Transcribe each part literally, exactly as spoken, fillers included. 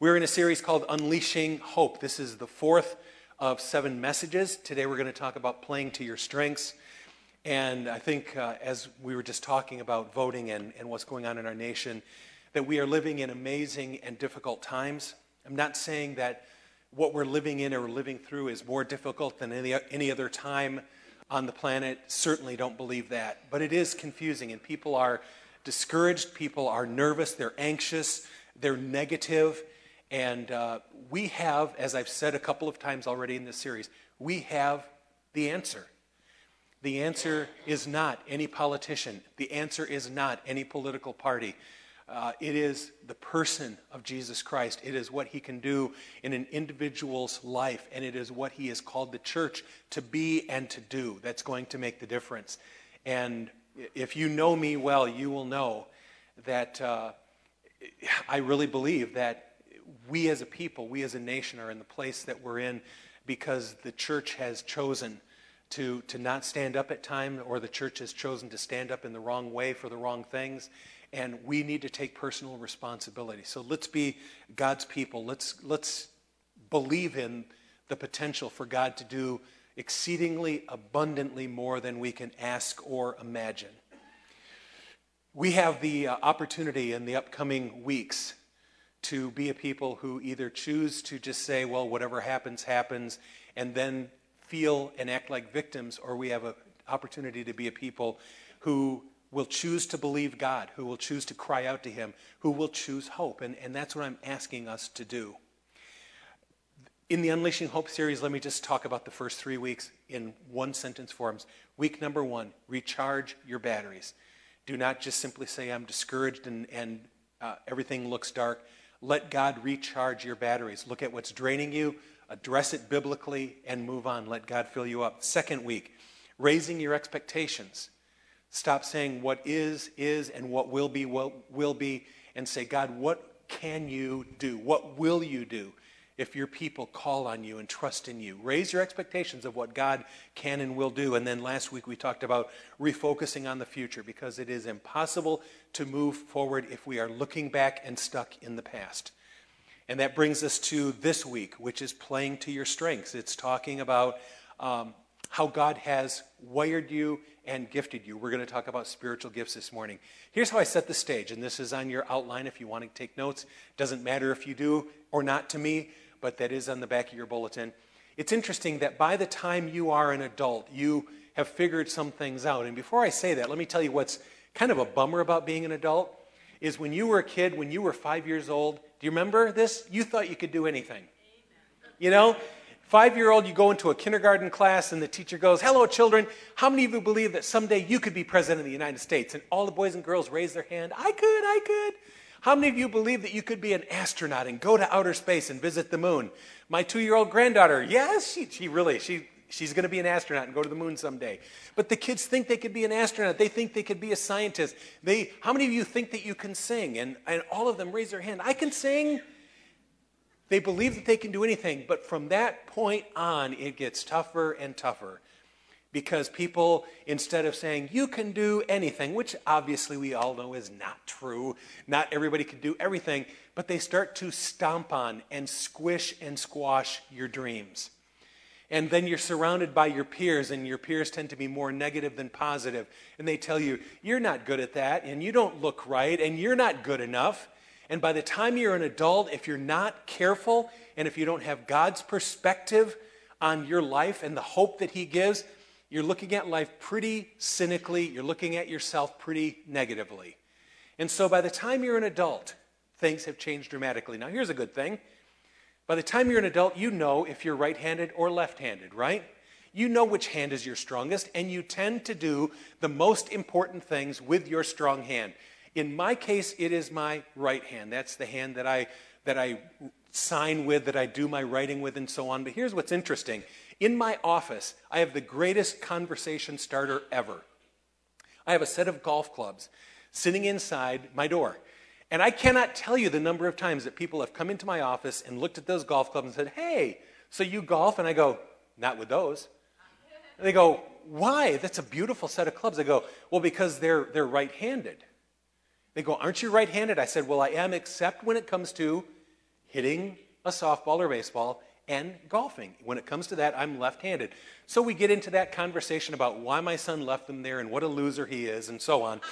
We're in a series called Unleashing Hope. This is the fourth of seven messages. Today we're going to talk about playing to your strengths. And I think uh, as we were just talking about voting and, and what's going on in our nation, that we are living in amazing and difficult times. I'm not saying that what we're living in or living through is more difficult than any, any other time on the planet. Certainly don't believe that. But it is confusing, and people are discouraged, people are nervous, they're anxious, they're negative. And uh, we have, as I've said a couple of times already in this series, we have the answer. The answer is not any politician. The answer is not any political party. Uh, it is the person of Jesus Christ. It is what he can do in an individual's life, and it is what he has called the church to be and to do that's going to make the difference. And if you know me well, you will know that uh, I really believe that we as a people, we as a nation are in the place that we're in because the church has chosen to, to not stand up at times, or the church has chosen to stand up in the wrong way for the wrong things. And we need to take personal responsibility. So let's be God's people. Let's, let's believe in the potential for God to do exceedingly abundantly more than we can ask or imagine. We have the uh, opportunity in the upcoming weeks to be a people who either choose to just say, well, whatever happens, happens, and then feel and act like victims, or we have an opportunity to be a people who will choose to believe God, who will choose to cry out to him, who will choose hope. And, and that's what I'm asking us to do. In the Unleashing Hope series, let me just talk about the first three weeks in one sentence forms. Week number one, recharge your batteries. Do not just simply say, I'm discouraged and, and uh, everything looks dark. Let God recharge your batteries. Look at what's draining you, address it biblically, and move on. Let God fill you up. Second week, raising your expectations. Stop saying what is, is, and what will be, will, will be, and say, God, what can you do? What will you do if your people call on you and trust in you? Raise your expectations of what God can and will do. And then last week we talked about refocusing on the future, because it is impossible to move forward if we are looking back and stuck in the past. And that brings us to this week, which is playing to your strengths. It's talking about um, how God has wired you and gifted you. We're going to talk about spiritual gifts this morning. Here's how I set the stage, and this is on your outline if you want to take notes. Doesn't matter if you do or not to me, but that is on the back of your bulletin. It's interesting that by the time you are an adult, you have figured some things out. And before I say that, let me tell you what's kind of a bummer about being an adult, is when you were a kid, when you were five years old, do you remember this? You thought you could do anything. You know, five-year-old, you go into a kindergarten class and the teacher goes, hello, children. How many of you believe that someday you could be president of the United States? And all the boys and girls raise their hand. I could, I could. How many of you believe that you could be an astronaut and go to outer space and visit the moon? My two-year-old granddaughter, yes, she, she really, she, she's going to be an astronaut and go to the moon someday. But the kids think they could be an astronaut. They think they could be a scientist. They, how many of you think that you can sing? And, and all of them raise their hand. I can sing. They believe that they can do anything. But from that point on, it gets tougher and tougher. Because people, instead of saying, you can do anything, which obviously we all know is not true. Not everybody can do everything. But they start to stomp on and squish and squash your dreams. And then you're surrounded by your peers, and your peers tend to be more negative than positive. And they tell you, you're not good at that, and you don't look right, and you're not good enough. And by the time you're an adult, if you're not careful, and if you don't have God's perspective on your life and the hope that he gives, you're looking at life pretty cynically. You're looking at yourself pretty negatively. And so by the time you're an adult, things have changed dramatically. Now, here's a good thing. By the time you're an adult, you know if you're right-handed or left-handed, right? You know which hand is your strongest, and you tend to do the most important things with your strong hand. In my case, it is my right hand. That's the hand that I that I sign with, that I do my writing with, and so on. But here's what's interesting. In my office, I have the greatest conversation starter ever. I have a set of golf clubs sitting inside my door. And I cannot tell you the number of times that people have come into my office and looked at those golf clubs and said, hey, so you golf? And I go, not with those. And they go, why? That's a beautiful set of clubs. I go, well, because they're they're right-handed. They go, aren't you right-handed? I said, well, I am, except when it comes to hitting a softball or baseball and golfing. When it comes to that, I'm left-handed. So we get into that conversation about why my son left them there and what a loser he is and so on.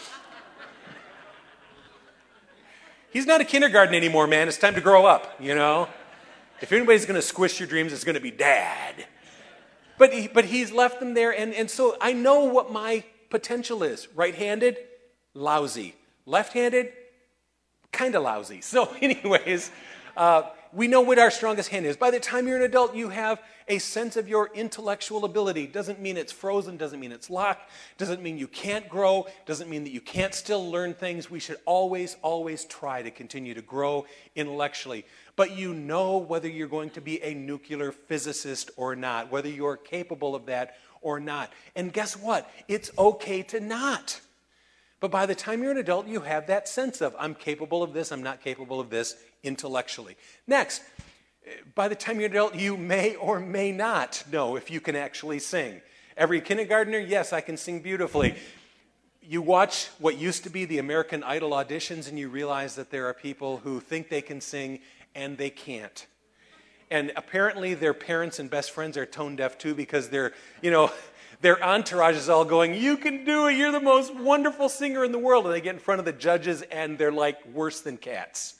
He's not a kindergarten anymore, man. It's time to grow up, you know? If anybody's going to squish your dreams, it's going to be Dad. But he, but he's left them there, and, and so I know what my potential is. Right-handed, lousy. Left-handed, kind of lousy. So anyways, uh, we know what our strongest hand is. By the time you're an adult, you have a sense of your intellectual ability. Doesn't mean it's frozen, doesn't mean it's locked, doesn't mean you can't grow, doesn't mean that you can't still learn things. We should always, always try to continue to grow intellectually. But you know whether you're going to be a nuclear physicist or not, whether you're capable of that or not. And guess what? It's okay to not. But by the time you're an adult, you have that sense of, I'm capable of this, I'm not capable of this intellectually. Next, by the time you're an adult, you may or may not know if you can actually sing. Every kindergartner, yes, I can sing beautifully. You watch what used to be the American Idol auditions, and you realize that there are people who think they can sing, and they can't. And apparently their parents and best friends are tone deaf too, because they're, you know, their entourage is all going, you can do it, you're the most wonderful singer in the world. And they get in front of the judges and they're like worse than cats.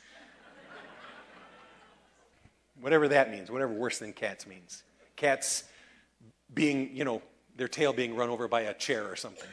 Whatever that means, whatever worse than cats means. Cats being, you know, their tail being run over by a chair or something.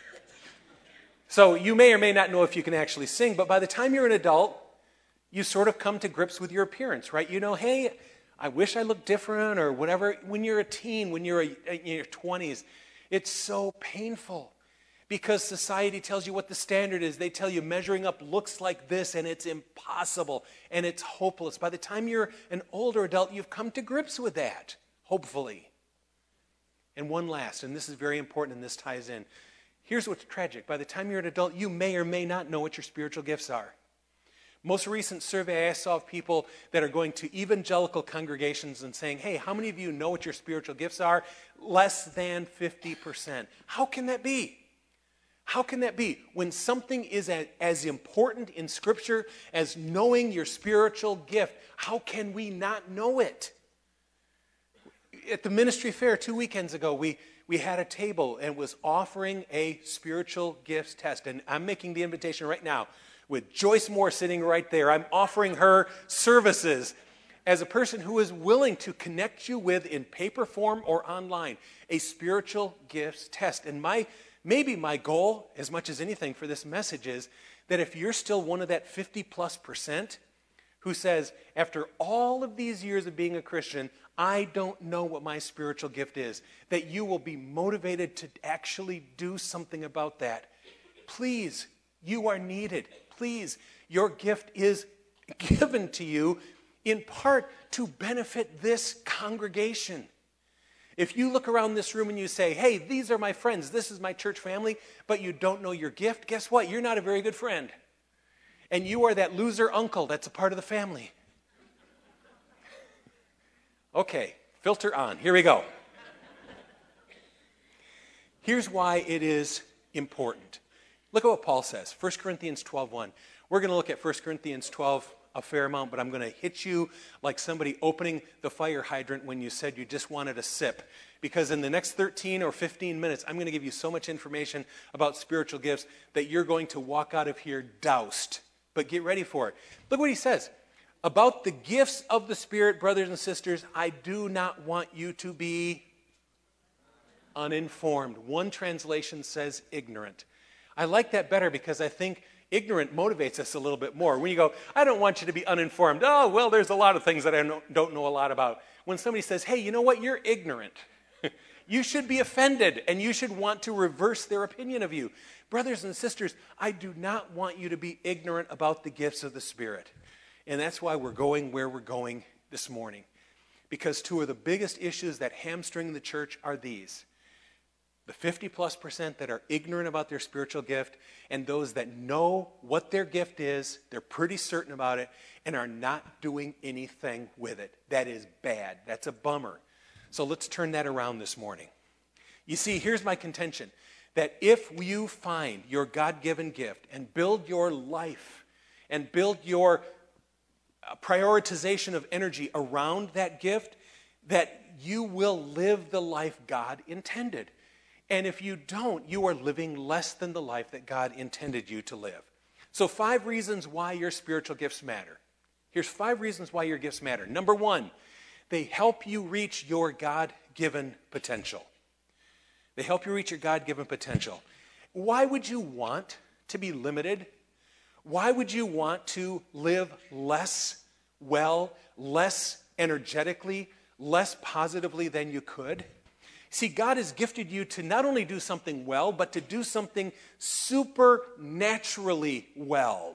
So you may or may not know if you can actually sing, but by the time you're an adult, you sort of come to grips with your appearance, right? You know, hey, I wish I looked different or whatever. When you're a teen, when you're a, in your twenties, it's so painful because society tells you what the standard is. They tell you measuring up looks like this, and it's impossible, and it's hopeless. By the time you're an older adult, you've come to grips with that, hopefully. And one last, and this is very important, and this ties in. Here's what's tragic. By the time you're an adult, you may or may not know what your spiritual gifts are. Most recent survey I saw of people that are going to evangelical congregations and saying, hey, how many of you know what your spiritual gifts are? Less than fifty percent. How can that be? How can that be? When something is as, as important in Scripture as knowing your spiritual gift, how can we not know it? At the ministry fair two weekends ago, we, we had a table and was offering a spiritual gifts test. And I'm making the invitation right now. With Joyce Moore sitting right there, I'm offering her services as a person who is willing to connect you with, in paper form or online, a spiritual gifts test. And my maybe my goal, as much as anything for this message, is that if you're still one of that fifty plus percent who says, after all of these years of being a Christian, I don't know what my spiritual gift is, that you will be motivated to actually do something about that. Please, you are needed. Please, your gift is given to you in part to benefit this congregation. If you look around this room and you say, hey, these are my friends, this is my church family, but you don't know your gift, guess what? You're not a very good friend. And you are that loser uncle that's a part of the family. Okay, filter on. Here we go. Here's why it is important. Look at what Paul says, First Corinthians twelve one. We're going to look at First Corinthians twelve a fair amount, but I'm going to hit you like somebody opening the fire hydrant when you said you just wanted a sip. Because in the next thirteen or fifteen minutes, I'm going to give you so much information about spiritual gifts that you're going to walk out of here doused. But get ready for it. Look what he says. About the gifts of the Spirit, brothers and sisters, I do not want you to be uninformed. One translation says ignorant. I like that better because I think ignorant motivates us a little bit more. When you go, I don't want you to be uninformed. Oh, well, there's a lot of things that I don't know a lot about. When somebody says, hey, you know what? You're ignorant. You should be offended, and you should want to reverse their opinion of you. Brothers and sisters, I do not want you to be ignorant about the gifts of the Spirit. And that's why we're going where we're going this morning. Because two of the biggest issues that hamstring the church are these. The fifty plus percent that are ignorant about their spiritual gift, and those that know what their gift is, they're pretty certain about it, and are not doing anything with it. That is bad. That's a bummer. So let's turn that around this morning. You see, here's my contention, that if you find your God-given gift and build your life and build your a prioritization of energy around that gift, that you will live the life God intended. And if you don't, you are living less than the life that God intended you to live. So five reasons why your spiritual gifts matter. Here's five reasons why your gifts matter. Number one, they help you reach your God-given potential. They help you reach your God-given potential. Why would you want to be limited? Why would you want to live less well, less energetically, less positively than you could? See, God has gifted you to not only do something well, but to do something supernaturally well.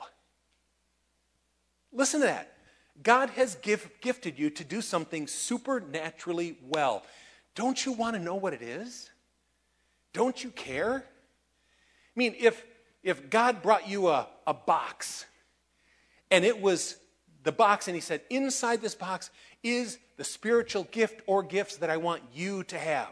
Listen to that. God has give, gifted you to do something supernaturally well. Don't you want to know what it is? Don't you care? I mean, if, if God brought you a, a box, and it was the box, and he said, inside this box is the spiritual gift or gifts that I want you to have.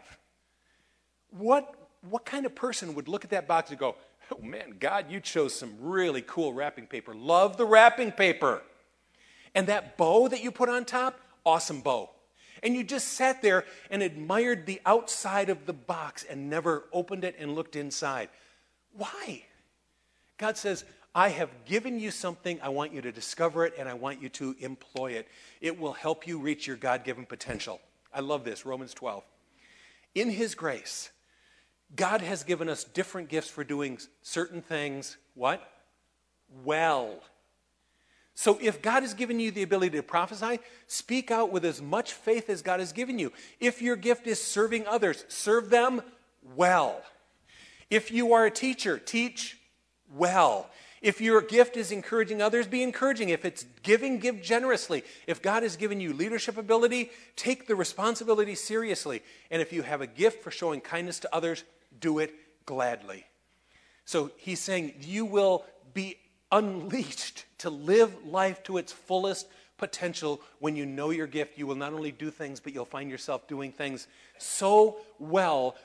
What, what kind of person would look at that box and go, oh man, God, you chose some really cool wrapping paper. Love the wrapping paper. And that bow that you put on top, awesome bow. And you just sat there and admired the outside of the box and never opened it and looked inside. Why? God says, I have given you something, I want you to discover it, and I want you to employ it. It will help you reach your God-given potential. I love this, Romans twelve. In his grace, God has given us different gifts for doing certain things, what? Well. So if God has given you the ability to prophesy, speak out with as much faith as God has given you. If your gift is serving others, serve them well. If you are a teacher, teach well. If your gift is encouraging others, be encouraging. If it's giving, give generously. If God has given you leadership ability, take the responsibility seriously. And if you have a gift for showing kindness to others, do it gladly. So he's saying you will be unleashed to live life to its fullest potential when you know your gift. You will not only do things, but you'll find yourself doing things so well.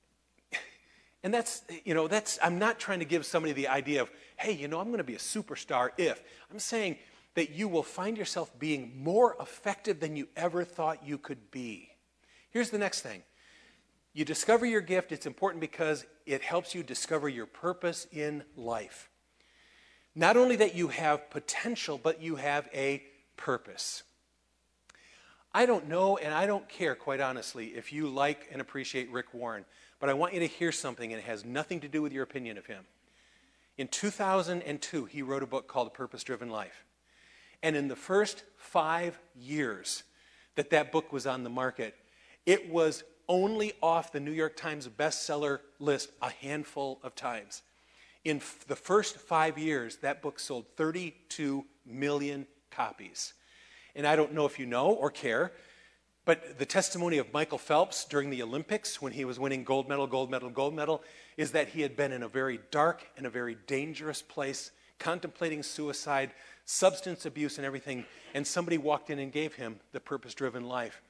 And that's, you know, that's, I'm not trying to give somebody the idea of, hey, you know, I'm going to be a superstar if. I'm saying that you will find yourself being more effective than you ever thought you could be. Here's the next thing. You discover your gift. It's important because it helps you discover your purpose in life. Not only that you have potential, but you have a purpose. I don't know and I don't care, quite honestly, if you like and appreciate Rick Warren, but I want you to hear something, and it has nothing to do with your opinion of him. In two thousand two, he wrote a book called A Purpose-Driven Life. And in the first five years that that book was on the market, it was only off the New York Times bestseller list a handful of times. In f- the first five years, that book sold thirty-two million copies. And I don't know if you know or care, but the testimony of Michael Phelps during the Olympics when he was winning gold medal, gold medal, gold medal, is that he had been in a very dark and a very dangerous place, contemplating suicide, substance abuse and everything, and somebody walked in and gave him the purpose-driven life.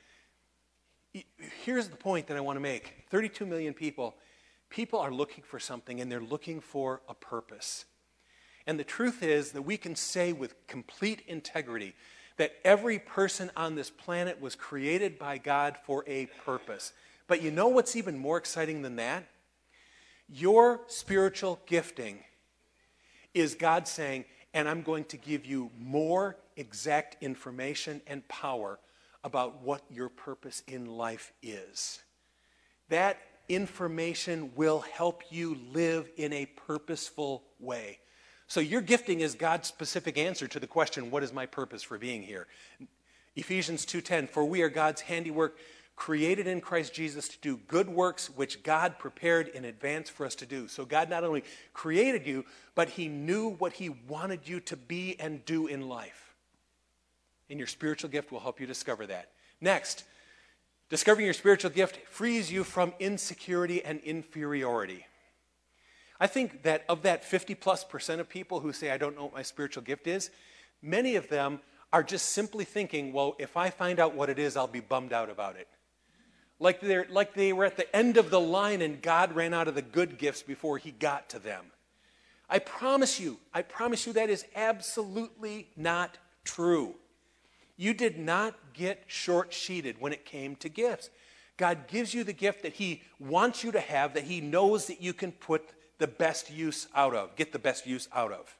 Here's the point that I want to make. thirty-two million people, people are looking for something, and they're looking for a purpose. And the truth is that we can say with complete integrity that every person on this planet was created by God for a purpose. But you know what's even more exciting than that? Your spiritual gifting is God saying, and I'm going to give you more exact information and power about what your purpose in life is. That information will help you live in a purposeful way. So your gifting is God's specific answer to the question, what is my purpose for being here? Ephesians two ten, for we are God's handiwork, created in Christ Jesus to do good works which God prepared in advance for us to do. So God not only created you, but he knew what he wanted you to be and do in life. And your spiritual gift will help you discover that. Next, discovering your spiritual gift frees you from insecurity and inferiority. I think that of that fifty plus percent of people who say, I don't know what my spiritual gift is, many of them are just simply thinking, well, if I find out what it is, I'll be bummed out about it. Like, they're, like they were at the end of the line and God ran out of the good gifts before he got to them. I promise you, I promise you that is absolutely not true. You did not get short-sheeted when it came to gifts. God gives you the gift that he wants you to have, that he knows that you can put the best use out of, get the best use out of.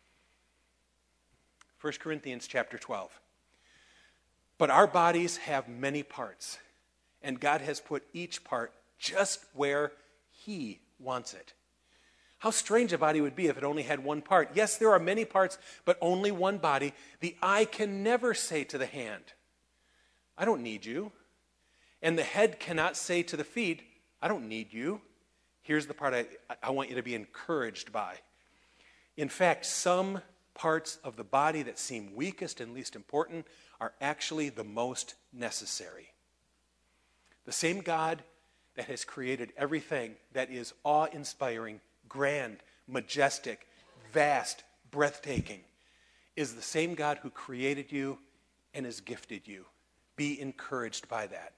First Corinthians chapter twelve. But our bodies have many parts, and God has put each part just where he wants it. How strange a body would be if it only had one part. Yes, there are many parts, but only one body. The eye can never say to the hand, I don't need you. And the head cannot say to the feet, I don't need you. Here's the part I, I want you to be encouraged by. In fact, some parts of the body that seem weakest and least important are actually the most necessary. The same God that has created everything that is awe-inspiring, grand, majestic, vast, breathtaking, is the same God who created you and has gifted you. Be encouraged by that.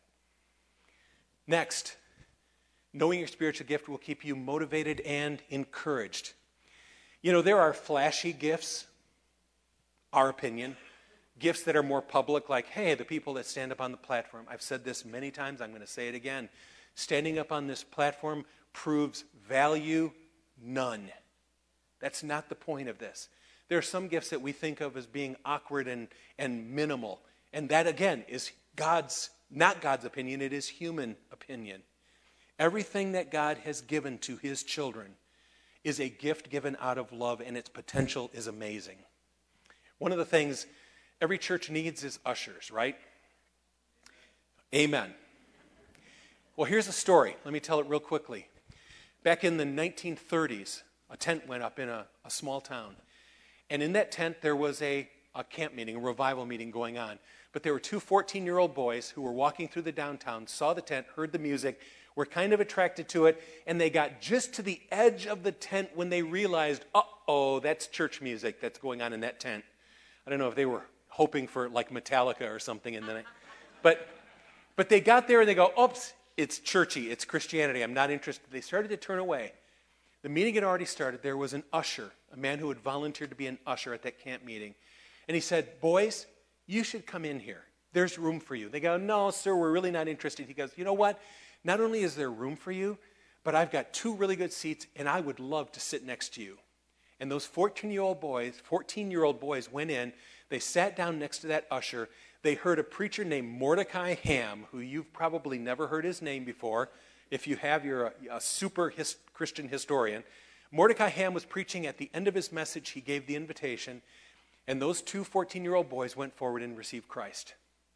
Next, knowing your spiritual gift will keep you motivated and encouraged. You know, there are flashy gifts, our opinion, gifts that are more public, like, hey, the people that stand up on the platform. I've said this many times, I'm going to say it again. Standing up on this platform proves value none. That's not the point of this. There are some gifts that we think of as being awkward and, and minimal. And that, again, is God's, not God's opinion, it is human opinion. Everything that God has given to his children is a gift given out of love, and its potential is amazing. One of the things every church needs is ushers, right? Amen. Well, here's a story. Let me tell it real quickly. Back in the nineteen thirties, a tent went up in a, a small town. And in that tent, there was a, a camp meeting, a revival meeting going on. But there were two fourteen-year-old boys who were walking through the downtown, saw the tent, heard the music, were kind of attracted to it, and they got just to the edge of the tent when they realized, uh-oh, that's church music that's going on in that tent. I don't know if they were hoping for like Metallica or something in the night. But, but they got there and they go, oops, it's churchy, it's Christianity, I'm not interested. They started to turn away. The meeting had already started. There was an usher, a man who had volunteered to be an usher at that camp meeting. And he said, boys, you should come in here. There's room for you. They go, no, sir, we're really not interested. He goes, you know what? Not only is there room for you, but I've got two really good seats, and I would love to sit next to you. And those fourteen-year-old boys, fourteen-year-old boys went in. They sat down next to that usher. They heard a preacher named Mordecai Ham, who you've probably never heard his name before. If you have, you're a, a super his, Christian historian. Mordecai Ham was preaching. At the end of his message, he gave the invitation, and those two fourteen-year-old boys went forward and received Christ.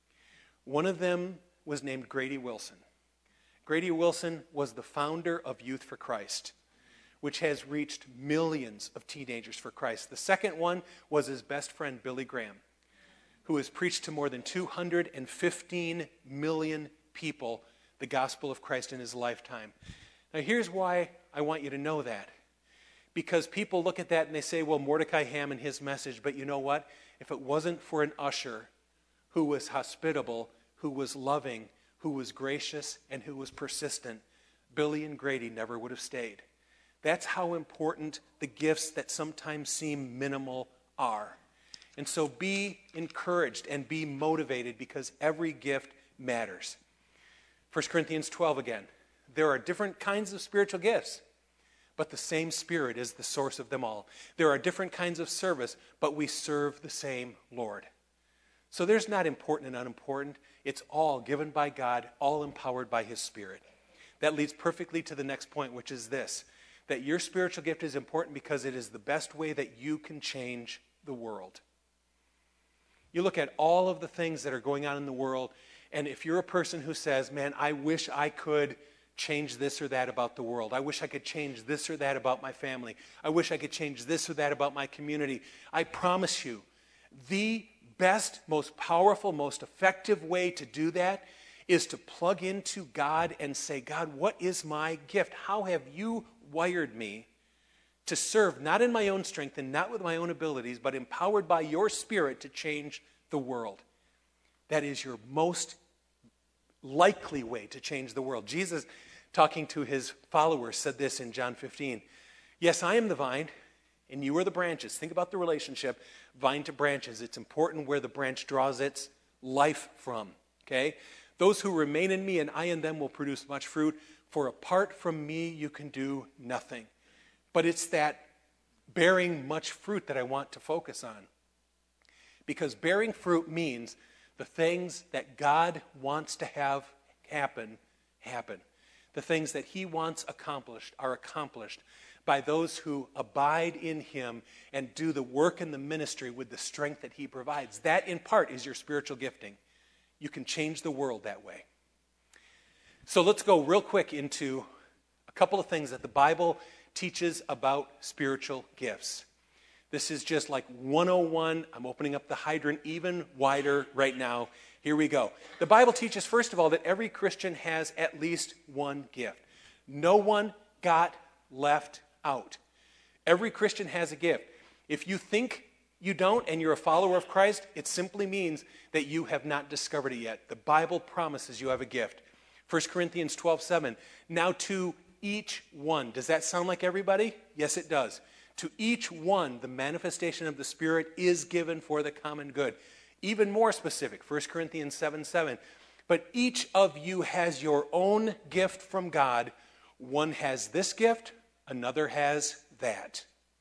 One of them was named Grady Wilson. Grady Wilson was the founder of Youth for Christ, which has reached millions of teenagers for Christ. The second one was his best friend, Billy Graham, who has preached to more than two hundred fifteen million people the gospel of Christ in his lifetime. Now, here's why I want you to know that. Because people look at that and they say, well, Mordecai Ham and his message, but you know what? If it wasn't for an usher who was hospitable, who was loving, who was gracious, and who was persistent, Billy and Grady never would have stayed. That's how important the gifts that sometimes seem minimal are. And so be encouraged and be motivated, because every gift matters. First Corinthians twelve again. There are different kinds of spiritual gifts, but the same Spirit is the source of them all. There are different kinds of service, but we serve the same Lord. So there's not important and unimportant. It's all given by God, all empowered by his Spirit. That leads perfectly to the next point, which is this, that your spiritual gift is important because it is the best way that you can change the world. You look at all of the things that are going on in the world, and if you're a person who says, man, I wish I could change this or that about the world. I wish I could change this or that about my family. I wish I could change this or that about my community. I promise you, the best, most powerful, most effective way to do that is to plug into God and say, God, what is my gift? How have you wired me to serve, not in my own strength and not with my own abilities, but empowered by your Spirit to change the world? That is your most likely way to change the world. Jesus, talking to his followers, said this in John fifteen. Yes, I am the vine, and you are the branches. Think about the relationship, vine to branches. It's important where the branch draws its life from, okay? Those who remain in me and I in them will produce much fruit, for apart from me you can do nothing. But it's that bearing much fruit that I want to focus on. Because bearing fruit means the things that God wants to have happen, happen. The things that he wants accomplished are accomplished by those who abide in him and do the work in the ministry with the strength that he provides. That, in part, is your spiritual gifting. You can change the world that way. So let's go real quick into a couple of things that the Bible teaches about spiritual gifts. This is just like one oh one. I'm opening up the hydrant even wider right now. Here we go. The Bible teaches, first of all, that every Christian has at least one gift. No one got left out. Every Christian has a gift. If you think you don't and you're a follower of Christ, it simply means that you have not discovered it yet. The Bible promises you have a gift. First Corinthians twelve seven. Now to each one. Does that sound like everybody? Yes, it does. To each one, the manifestation of the Spirit is given for the common good. Even more specific, First Corinthians seven seven. But each of you has your own gift from God. One has this gift, another has that.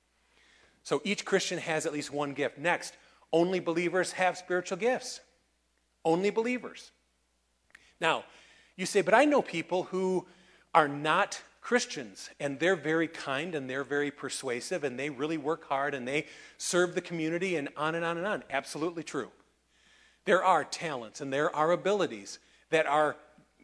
So each Christian has at least one gift. Next, only believers have spiritual gifts. Only believers. Now, you say, but I know people who are not Christians, and they're very kind, and they're very persuasive, and they really work hard, and they serve the community, and on and on and on. Absolutely true. There are talents, and there are abilities that are,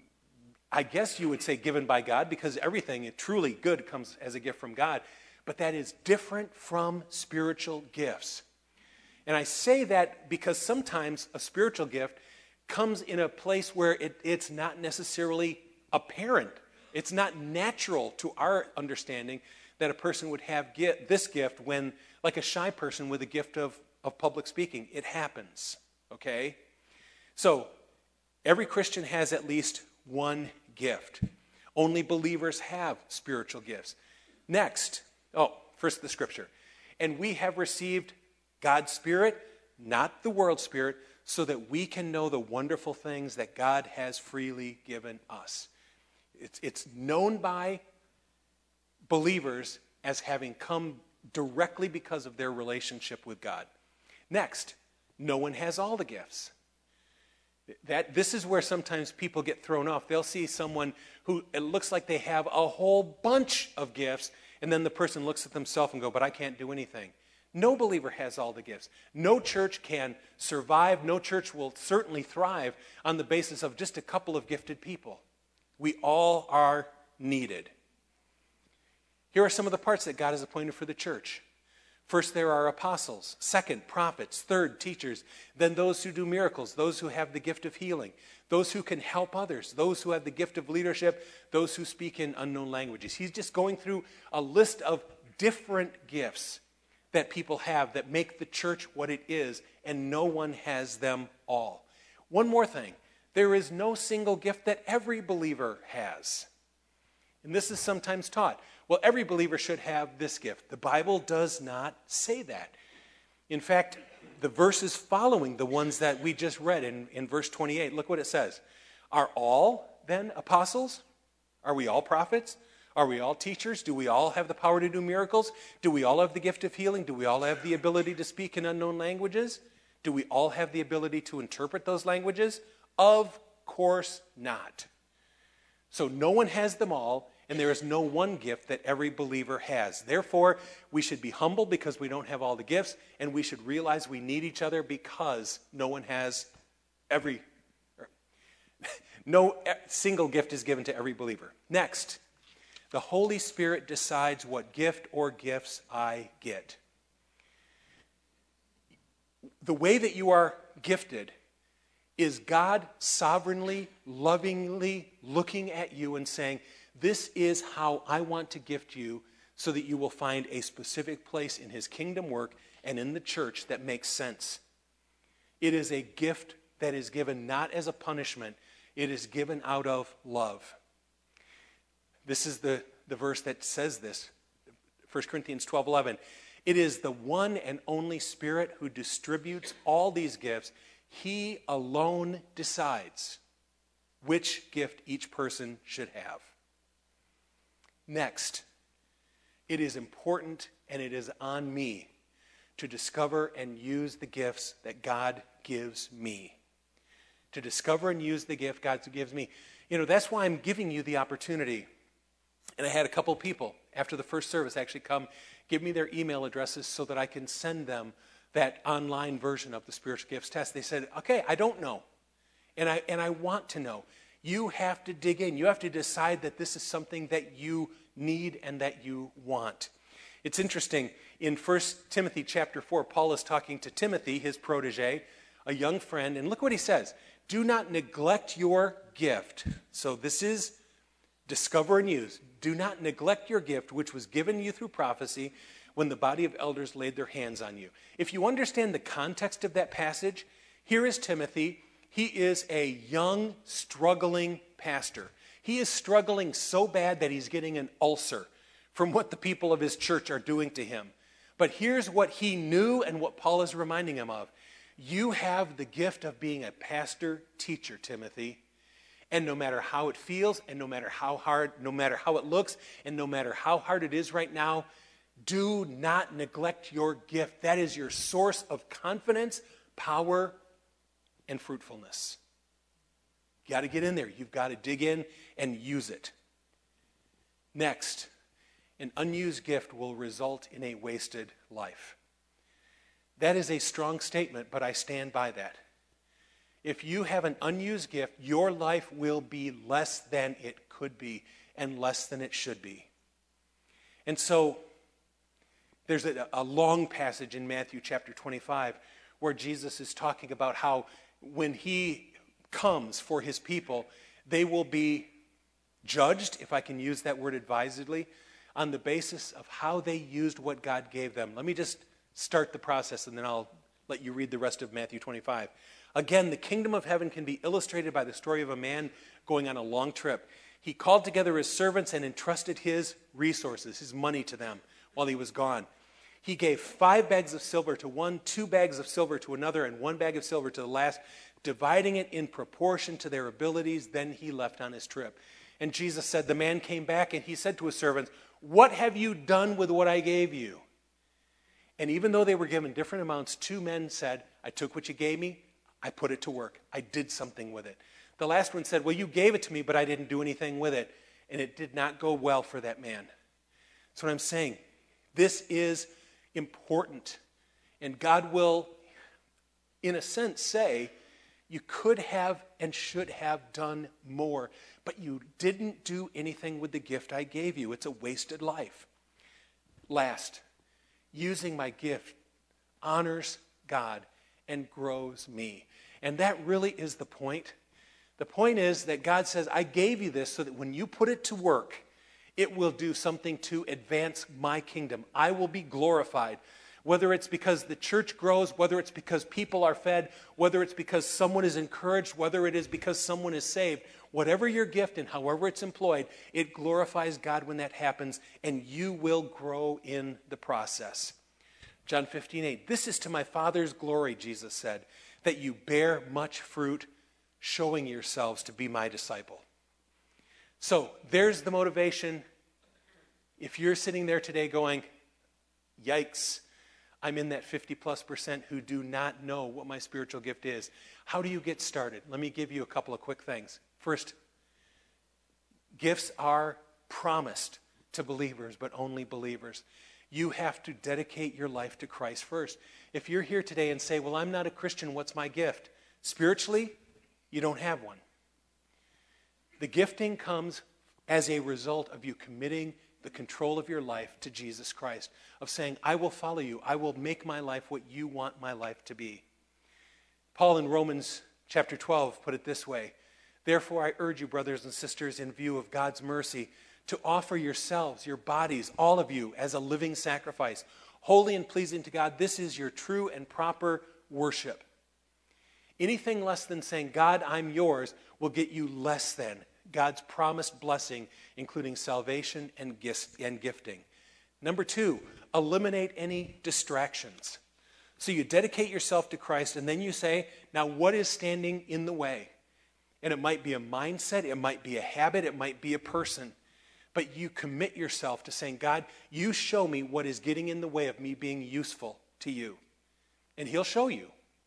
I guess you would say, given by God, because everything truly good comes as a gift from God, but that is different from spiritual gifts. And I say that because sometimes a spiritual gift comes in a place where it, it's not necessarily apparent. It's not natural to our understanding that a person would have get this gift when, like a shy person with a gift of, of public speaking. It happens, okay? So, every Christian has at least one gift. Only believers have spiritual gifts. Next, oh, first the scripture. And we have received God's Spirit, not the world's spirit, so that we can know the wonderful things that God has freely given us. It's, it's known by believers as having come directly because of their relationship with God. Next, no one has all the gifts. That, this is where sometimes people get thrown off. They'll see someone who it looks like they have a whole bunch of gifts, and then the person looks at themselves and go, but I can't do anything. No believer has all the gifts. No church can survive. No church will certainly thrive on the basis of just a couple of gifted people. We all are needed. Here are some of the parts that God has appointed for the church. First, there are apostles. Second, prophets. Third, teachers. Then those who do miracles, those who have the gift of healing, those who can help others, those who have the gift of leadership, those who speak in unknown languages. He's just going through a list of different gifts that people have that make the church what it is, and no one has them all. One more thing. There is no single gift that every believer has. And this is sometimes taught. Well, every believer should have this gift. The Bible does not say that. In fact, the verses following the ones that we just read in, in verse twenty-eight, look what it says. Are all then apostles? Are we all prophets? Are we all teachers? Do we all have the power to do miracles? Do we all have the gift of healing? Do we all have the ability to speak in unknown languages? Do we all have the ability to interpret those languages? Of course not. So no one has them all, and there is no one gift that every believer has. Therefore, we should be humble because we don't have all the gifts, and we should realize we need each other because no one has every, no single gift is given to every believer. Next, the Holy Spirit decides what gift or gifts I get. The way that you are gifted is God sovereignly, lovingly looking at you and saying, this is how I want to gift you so that you will find a specific place in his kingdom work and in the church that makes sense. It is a gift that is given not as a punishment. It is given out of love. This is the, the verse that says this, First Corinthians twelve eleven. It is the one and only Spirit who distributes all these gifts. He alone decides which gift each person should have. Next, it is important and it is on me to discover and use the gifts that God gives me. To discover and use the gift God gives me. You know, that's why I'm giving you the opportunity. And I had a couple people after the first service actually come give me their email addresses so that I can send them that online version of the spiritual gifts test. They said, okay, I don't know. And I and I want to know. You have to dig in. You have to decide that this is something that you need and that you want. It's interesting. In First Timothy chapter four, Paul is talking to Timothy, his protege, a young friend. And look what he says. Do not neglect your gift. So this is discover and use. Do not neglect your gift, which was given you through prophecy when the body of elders laid their hands on you. If you understand the context of that passage, here is Timothy. He is a young, struggling pastor. He is struggling so bad that he's getting an ulcer from what the people of his church are doing to him. But here's what he knew and what Paul is reminding him of. You have the gift of being a pastor-teacher, Timothy. And no matter how it feels, and no matter how hard, no matter how it looks, and no matter how hard it is right now, do not neglect your gift. That is your source of confidence, power, and fruitfulness. You got to get in there. You've got to dig in and use it. Next, an unused gift will result in a wasted life. That is a strong statement, but I stand by that. If you have an unused gift, your life will be less than it could be and less than it should be. And so there's a, a long passage in Matthew chapter twenty-five where Jesus is talking about how when he comes for his people, they will be judged, if I can use that word advisedly, on the basis of how they used what God gave them. Let me just start the process and then I'll let you read the rest of Matthew twenty-five. Again, the kingdom of heaven can be illustrated by the story of a man going on a long trip. He called together his servants and entrusted his resources, his money to them while he was gone. He gave five bags of silver to one, two bags of silver to another, and one bag of silver to the last, dividing it in proportion to their abilities. Then he left on his trip. And Jesus said, the man came back and he said to his servants, what have you done with what I gave you? And even though they were given different amounts, two men said, I took what you gave me, I put it to work. I did something with it. The last one said, well, you gave it to me, but I didn't do anything with it. And it did not go well for that man. That's what I'm saying. This is important. And God will, in a sense, say, you could have and should have done more, but you didn't do anything with the gift I gave you. It's a wasted life. Last, using my gift honors God and grows me. And that really is the point. The point is that God says, I gave you this so that when you put it to work, it will do something to advance my kingdom. I will be glorified. Whether it's because the church grows, whether it's because people are fed, whether it's because someone is encouraged, whether it is because someone is saved, whatever your gift and however it's employed, it glorifies God when that happens, and you will grow in the process. John fifteen eight, this is to my Father's glory, Jesus said, that you bear much fruit, showing yourselves to be my disciple. So there's the motivation. If you're sitting there today going, yikes, I'm in that fifty plus percent who do not know what my spiritual gift is. How do you get started? Let me give you a couple of quick things. First, gifts are promised to believers, but only believers. You have to dedicate your life to Christ first. If you're here today and say, well, I'm not a Christian, what's my gift? Spiritually, you don't have one. The gifting comes as a result of you committing the control of your life to Jesus Christ, of saying, I will follow you. I will make my life what you want my life to be. Paul in Romans chapter twelve put it this way, therefore I urge you, brothers and sisters, in view of God's mercy, to offer yourselves, your bodies, all of you, as a living sacrifice, holy and pleasing to God. This is your true and proper worship. Anything less than saying, God, I'm yours, will get you less than God's promised blessing, including salvation and gifting. Number two, eliminate any distractions. So you dedicate yourself to Christ, and then you say, now what is standing in the way? And it might be a mindset, it might be a habit, it might be a person. But you commit yourself to saying, God, you show me what is getting in the way of me being useful to you. And he'll show you.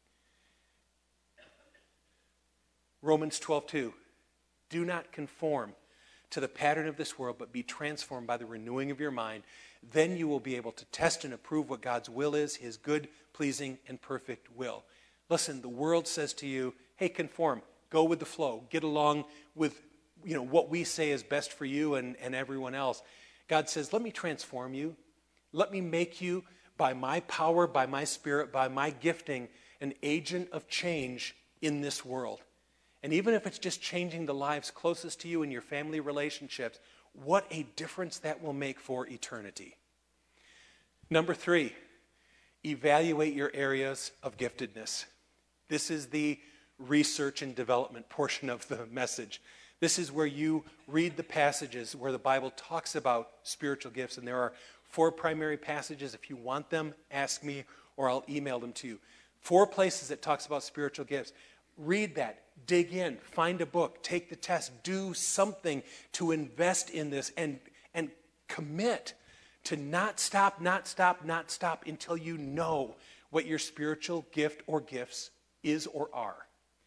Romans twelve two, do not conform to the pattern of this world, but be transformed by the renewing of your mind. Then you will be able to test and approve what God's will is, his good, pleasing, and perfect will. Listen, the world says to you, hey, conform, go with the flow, get along with you know what we say is best for you and, and everyone else. God says, let me transform you. Let me make you, by my power, by my spirit, by my gifting, an agent of change in this world. And even if it's just changing the lives closest to you in your family relationships, what a difference that will make for eternity. Number three, evaluate your areas of giftedness. This is the research and development portion of the message. This is where you read the passages where the Bible talks about spiritual gifts. And there are four primary passages. If you want them, ask me or I'll email them to you. Four places that talks about spiritual gifts. Read that. Dig in. Find a book. Take the test. Do something to invest in this and, and commit to not stop, not stop, not stop until you know what your spiritual gift or gifts is or are.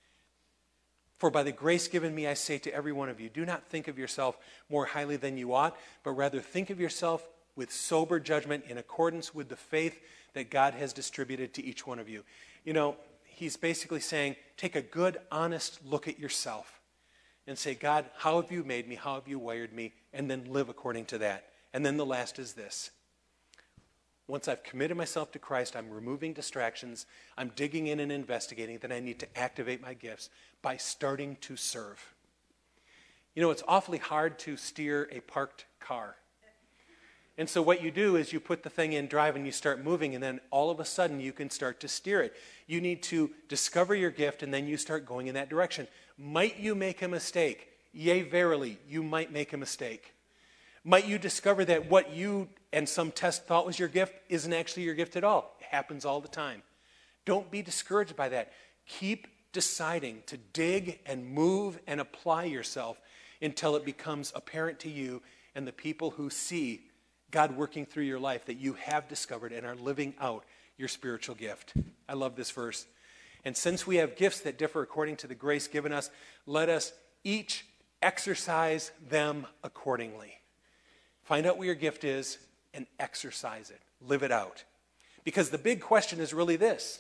For by the grace given me, I say to every one of you, do not think of yourself more highly than you ought, but rather think of yourself with sober judgment in accordance with the faith that God has distributed to each one of you. You know, he's basically saying, take a good, honest look at yourself and say, God, how have you made me? How have you wired me? And then live according to that. And then the last is this. Once I've committed myself to Christ, I'm removing distractions, I'm digging in and investigating, then I need to activate my gifts by starting to serve. You know, it's awfully hard to steer a parked car. And so what you do is you put the thing in drive and you start moving, and then all of a sudden you can start to steer it. You need to discover your gift, and then you start going in that direction. Might you make a mistake? Yea, verily, you might make a mistake. Might you discover that what you and some test thought was your gift isn't actually your gift at all? It happens all the time. Don't be discouraged by that. Keep deciding to dig and move and apply yourself until it becomes apparent to you and the people who see God working through your life that you have discovered and are living out your spiritual gift. I love this verse. And since we have gifts that differ according to the grace given us, let us each exercise them accordingly. Find out what your gift is and exercise it. Live it out. Because the big question is really this.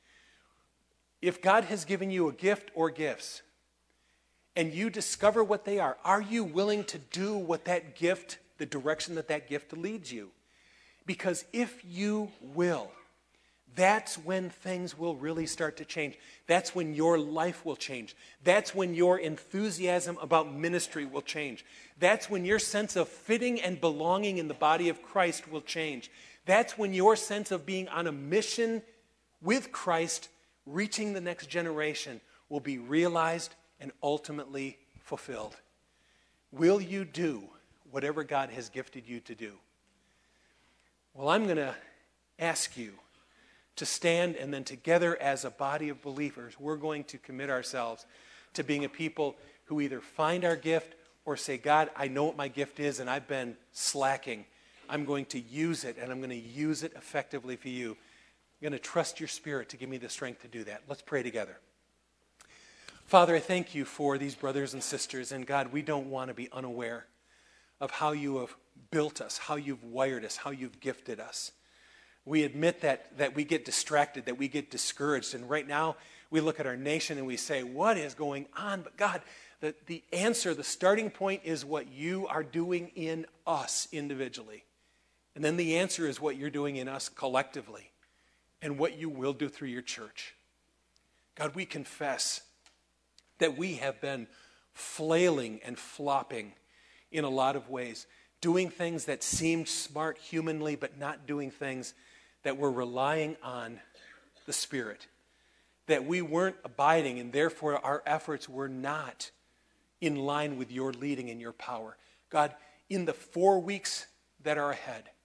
If God has given you a gift or gifts, and you discover what they are, are you willing to do what that gift, the direction that that gift leads you? Because if you will, that's when things will really start to change. That's when your life will change. That's when your enthusiasm about ministry will change. That's when your sense of fitting and belonging in the body of Christ will change. That's when your sense of being on a mission with Christ, reaching the next generation, will be realized and ultimately fulfilled. Will you do whatever God has gifted you to do? Well, I'm going to ask you to stand, and then together as a body of believers, we're going to commit ourselves to being a people who either find our gift or say, God, I know what my gift is and I've been slacking. I'm going to use it, and I'm going to use it effectively for you. I'm going to trust your Spirit to give me the strength to do that. Let's pray together. Father, I thank you for these brothers and sisters, and God, we don't want to be unaware of how you have built us, how you've wired us, how you've gifted us. We admit that, that we get distracted, that we get discouraged. And right now, we look at our nation and we say, what is going on? But God, the, the answer, the starting point is what you are doing in us individually. And then the answer is what you're doing in us collectively and what you will do through your church. God, we confess that we have been flailing and flopping in a lot of ways, doing things that seemed smart humanly, but not doing things that were relying on the Spirit, that we weren't abiding, and therefore our efforts were not in line with your leading and your power. God, in the four weeks that are ahead,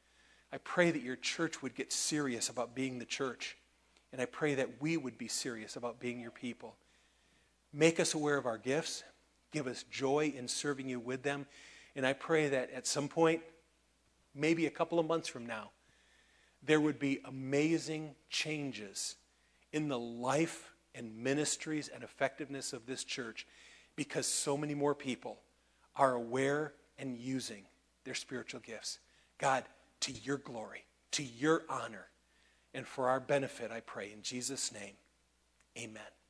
I pray that your church would get serious about being the church. And I pray that we would be serious about being your people. Make us aware of our gifts. Give us joy in serving you with them. And I pray that at some point, maybe a couple of months from now, there would be amazing changes in the life and ministries and effectiveness of this church because so many more people are aware and using their spiritual gifts. God, to your glory, to your honor, and for our benefit, I pray in Jesus' name, amen.